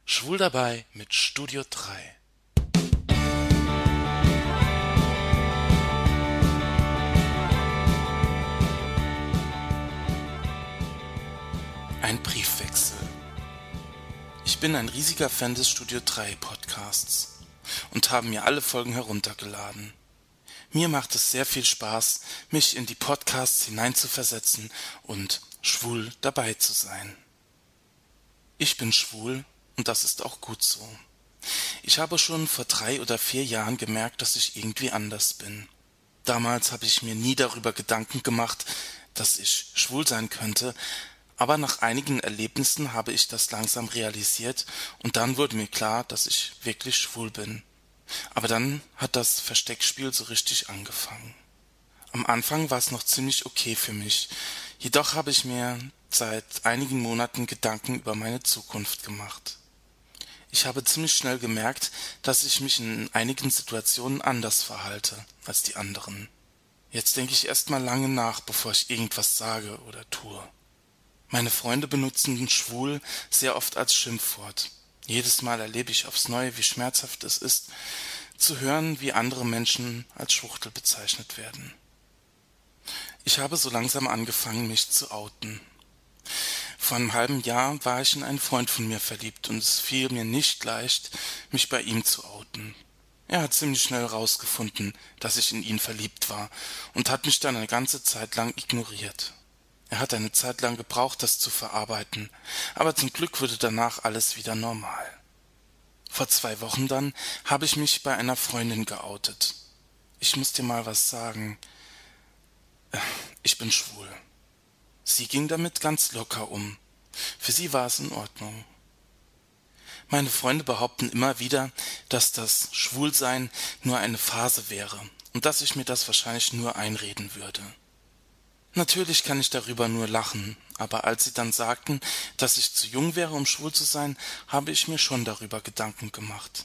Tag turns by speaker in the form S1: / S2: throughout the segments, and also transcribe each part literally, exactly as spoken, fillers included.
S1: Schwul dabei mit Studio drei. Ein Briefwechsel. Ich bin ein riesiger Fan des Studio drei Podcasts und habe mir alle Folgen heruntergeladen. Mir macht es sehr viel Spaß, mich in die Podcasts hineinzuversetzen und schwul dabei zu sein. Ich bin schwul und das ist auch gut so. Ich habe schon vor drei oder vier Jahren gemerkt, dass ich irgendwie anders bin. Damals habe ich mir nie darüber Gedanken gemacht, dass ich schwul sein könnte, aber nach einigen Erlebnissen habe ich das langsam realisiert und dann wurde mir klar, dass ich wirklich schwul bin. Aber dann hat das Versteckspiel so richtig angefangen. Am Anfang war es noch ziemlich okay für mich, jedoch habe ich mir seit einigen Monaten Gedanken über meine Zukunft gemacht. Ich habe ziemlich schnell gemerkt, dass ich mich in einigen Situationen anders verhalte als die anderen. Jetzt denke ich erst mal lange nach, bevor ich irgendwas sage oder tue. Meine Freunde benutzen schwul sehr oft als Schimpfwort. Jedes Mal erlebe ich aufs Neue, wie schmerzhaft es ist, zu hören, wie andere Menschen als Schwuchtel bezeichnet werden. Ich habe so langsam angefangen, mich zu outen. Vor einem halben Jahr war ich in einen Freund von mir verliebt und es fiel mir nicht leicht, mich bei ihm zu outen. Er hat ziemlich schnell herausgefunden, dass ich in ihn verliebt war und hat mich dann eine ganze Zeit lang ignoriert. Er hat eine Zeit lang gebraucht, das zu verarbeiten, aber zum Glück wurde danach alles wieder normal. Vor zwei Wochen dann habe ich mich bei einer Freundin geoutet. Ich muss dir mal was sagen. Ich bin schwul. Sie ging damit ganz locker um. Für sie war es in Ordnung. Meine Freunde behaupten immer wieder, dass das Schwulsein nur eine Phase wäre und dass ich mir das wahrscheinlich nur einreden würde. Natürlich kann ich darüber nur lachen, aber als sie dann sagten, dass ich zu jung wäre, um schwul zu sein, habe ich mir schon darüber Gedanken gemacht.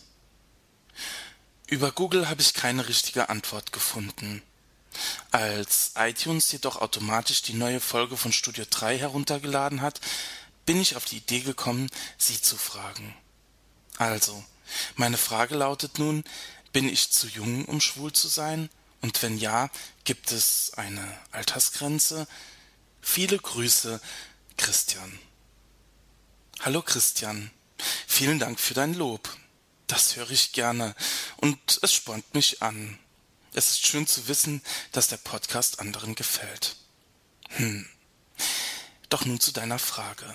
S1: Über Google habe ich keine richtige Antwort gefunden. Als iTunes jedoch automatisch die neue Folge von Studio drei heruntergeladen hat, bin ich auf die Idee gekommen, sie zu fragen. Also, meine Frage lautet nun, bin ich zu jung, um schwul zu sein? Und wenn ja, gibt es eine Altersgrenze? Viele Grüße, Christian. Hallo Christian, vielen Dank für dein Lob. Das höre ich gerne und es spornt mich an. Es ist schön zu wissen, dass der Podcast anderen gefällt. Hm. Doch nun zu deiner Frage.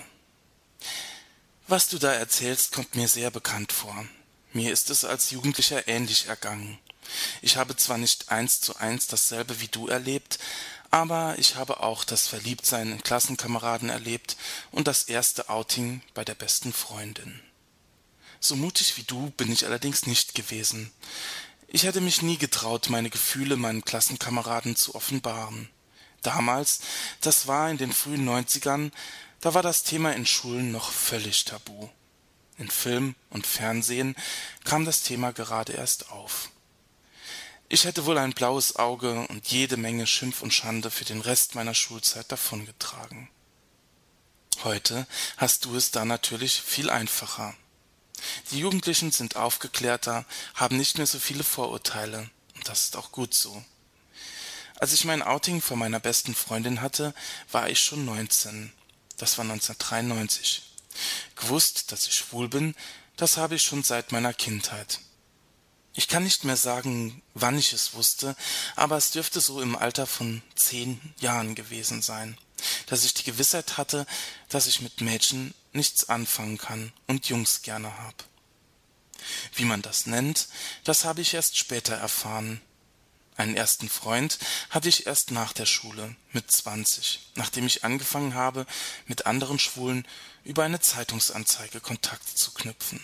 S1: Was du da erzählst, kommt mir sehr bekannt vor. Mir ist es als Jugendlicher ähnlich ergangen. Ich habe zwar nicht eins zu eins dasselbe wie du erlebt, aber ich habe auch das Verliebtsein in Klassenkameraden erlebt und das erste Outing bei der besten Freundin. So mutig wie du bin ich allerdings nicht gewesen. Ich hätte mich nie getraut, meine Gefühle meinen Klassenkameraden zu offenbaren. Damals, das war in den frühen Neunzigern, da war das Thema in Schulen noch völlig tabu. In Film und Fernsehen kam das Thema gerade erst auf. Ich hätte wohl ein blaues Auge und jede Menge Schimpf und Schande für den Rest meiner Schulzeit davongetragen. Heute hast du es da natürlich viel einfacher. Die Jugendlichen sind aufgeklärter, haben nicht mehr so viele Vorurteile, und das ist auch gut so. Als ich mein Outing vor meiner besten Freundin hatte, war ich schon neunzehn. Das war neunzehnhundertdreiundneunzig. Gewusst, dass ich schwul bin, das habe ich schon seit meiner Kindheit. Ich kann nicht mehr sagen, wann ich es wusste, aber es dürfte so im Alter von zehn Jahren gewesen sein, dass ich die Gewissheit hatte, dass ich mit Mädchen nichts anfangen kann und Jungs gerne hab. Wie man das nennt, das habe ich erst später erfahren. Einen ersten Freund hatte ich erst nach der Schule, mit zwanzig, nachdem ich angefangen habe, mit anderen Schwulen über eine Zeitungsanzeige Kontakt zu knüpfen.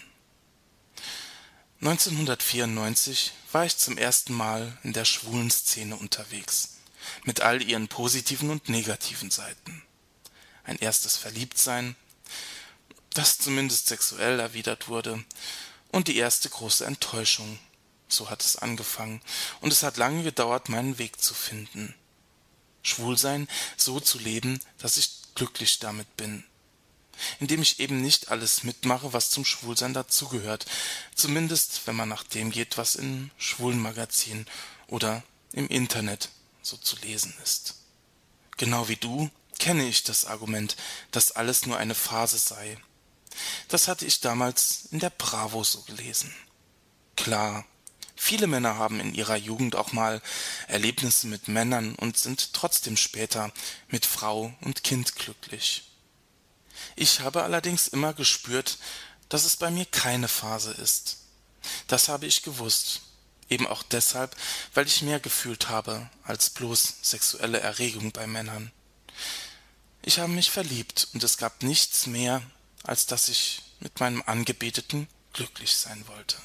S1: neunzehnhundertvierundneunzig war ich zum ersten Mal in der schwulen Szene unterwegs, mit all ihren positiven und negativen Seiten. Ein erstes Verliebtsein, das zumindest sexuell erwidert wurde, und die erste große Enttäuschung. So hat es angefangen, und es hat lange gedauert, meinen Weg zu finden. Schwulsein so zu leben, dass ich glücklich damit bin. indem ich eben nicht alles mitmache, was zum Schwulsein dazugehört, zumindest wenn man nach dem geht, was in Schwulenmagazinen oder im Internet so zu lesen ist. Genau wie du kenne ich das Argument, dass alles nur eine Phase sei. Das hatte ich damals in der Bravo so gelesen. Klar, viele Männer haben in ihrer Jugend auch mal Erlebnisse mit Männern und sind trotzdem später mit Frau und Kind glücklich. Ich habe allerdings immer gespürt, dass es bei mir keine Phase ist. Das habe ich gewusst, eben auch deshalb, weil ich mehr gefühlt habe als bloß sexuelle Erregung bei Männern. Ich habe mich verliebt und es gab nichts mehr, als dass ich mit meinem Angebeteten glücklich sein wollte.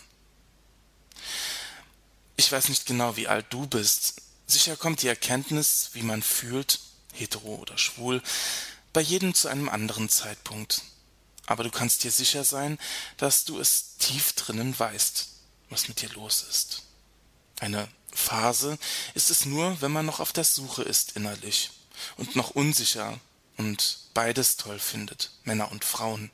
S1: Ich weiß nicht genau, wie alt du bist. Sicher kommt die Erkenntnis, wie man fühlt, hetero oder schwul, bei jedem zu einem anderen Zeitpunkt. Aber du kannst dir sicher sein, dass du es tief drinnen weißt, was mit dir los ist. Eine Phase ist es nur, wenn man noch auf der Suche ist innerlich und noch unsicher und beides toll findet, Männer und Frauen.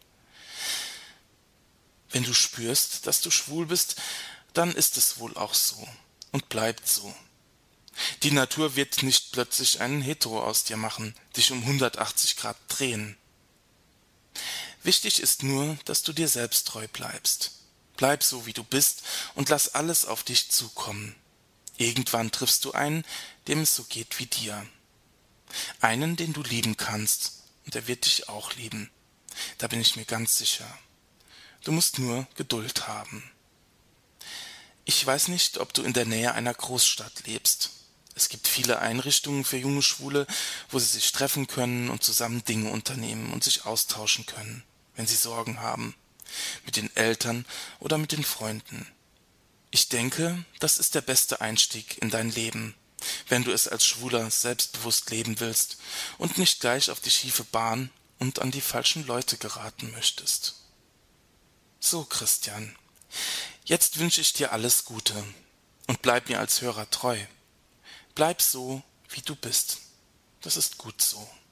S1: Wenn du spürst, dass du schwul bist, dann ist es wohl auch so und bleibt so. Die Natur wird nicht plötzlich einen Hetero aus dir machen, dich um hundertachtzig Grad drehen. Wichtig ist nur, dass du dir selbst treu bleibst. Bleib so, wie du bist und lass alles auf dich zukommen. Irgendwann triffst du einen, dem es so geht wie dir. Einen, den du lieben kannst, und er wird dich auch lieben. Da bin ich mir ganz sicher. Du musst nur Geduld haben. Ich weiß nicht, ob du in der Nähe einer Großstadt lebst. Es gibt viele Einrichtungen für junge Schwule, wo sie sich treffen können und zusammen Dinge unternehmen und sich austauschen können, wenn sie Sorgen haben, mit den Eltern oder mit den Freunden. Ich denke, das ist der beste Einstieg in dein Leben, wenn du es als Schwuler selbstbewusst leben willst und nicht gleich auf die schiefe Bahn und an die falschen Leute geraten möchtest. So, Christian, jetzt wünsche ich dir alles Gute und bleib mir als Hörer treu. Bleib so, wie du bist. Das ist gut so.